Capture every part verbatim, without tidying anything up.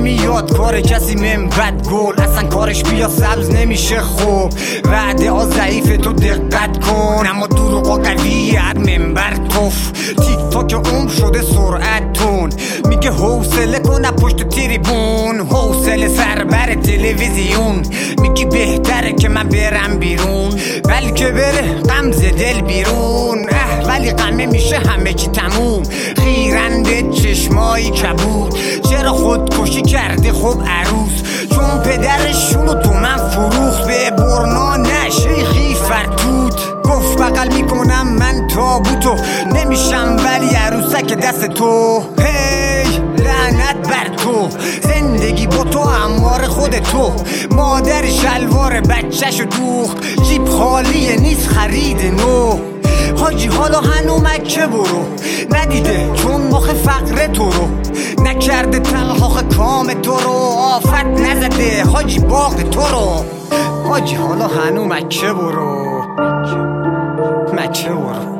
نمیاد کار کسی من بد گل، اصلا کارش بیا سبز نمیشه خوب. وعده ها ضعیف تو دقت کن، اما دروغا قویه هر منبر توف. تیک تاک عمر شده سرعت تون، میگه حوصله کن پشت تریبون. حوصله سربر تلویزیون، میگی بهتره که من برم بیرون، بلکه بره غم ز دل بیرون. اه ولی غمه میشه همه چی تموم، خیرنده چشمایی کبود. چرا خودکشی کرده خب عروس، چون پدرشونو تو من فروخت به برنا نشیخی فرتوت. گفت بغل میکنم من تابوتو، نمیشم ولی عروسک دست تو. هی لعنت بر تو، زندگی با تو اموار خود تو. مادر شلوار بچه‌شو دوخت، جیب خالیه نیست خرید نو. حاجی حالا هنو مکه برو، ندیده چون مخ فقر تو رو، نکرده تلخاخ کام تو رو، آفت نزده حاجی باغ تو رو. حاجی حالا هنو مکه برو، مکه برو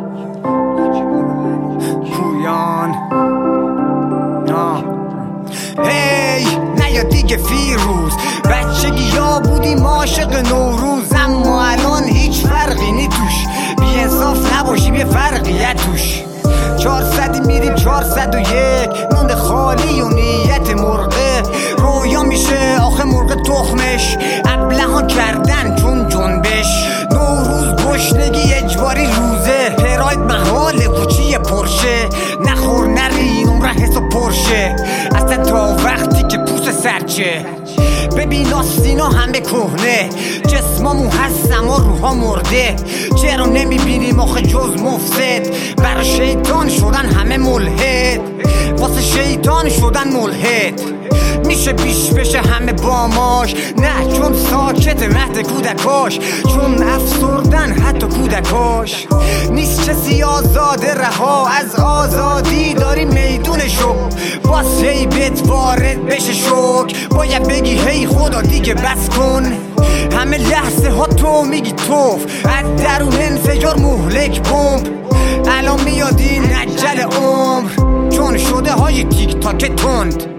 پویان. آه هی نیا دیگه فیروز، بچگی یا بودیم عاشق نوروز، اما الان هیچ فرقی نی توش. بی انصاف نباشیم یه فرقیه توش. چهارصدی میریم چهارصد و یک، مونده خالی و نیت مرغه. رویا میشه آخه مرغ تخمش، ابلهان کردن چون جنبش. نوروز گشنگی اجباری روزه، پراید محال کوچی پرشه. نخور نری نمره حس و پرشه، اصلا تا وقتی که پوست سرچه. ببین آستینا همه کهنه، جسمامون هستم و روحا مرده. چرا نمیبینیم آخه جز مفسد، برا شیطان شدن همه ملحد، واسه شیطان شدن ملحد. میشه بیش بشه همه باماش، نه چون ساکت مهد کودکاش، چون افسردن حتی کودکاش. نیست کسی آزاده رها از آزادی، داری میدونشو باز هی بت وارد بشه شک. باید بگی هی خدا دیگه بس کن، همه لحظه ها تو میگی توف. از درون انفجار مهلک بمب، الان میاد این عجل عمر، چون شده های تیک تاک تند.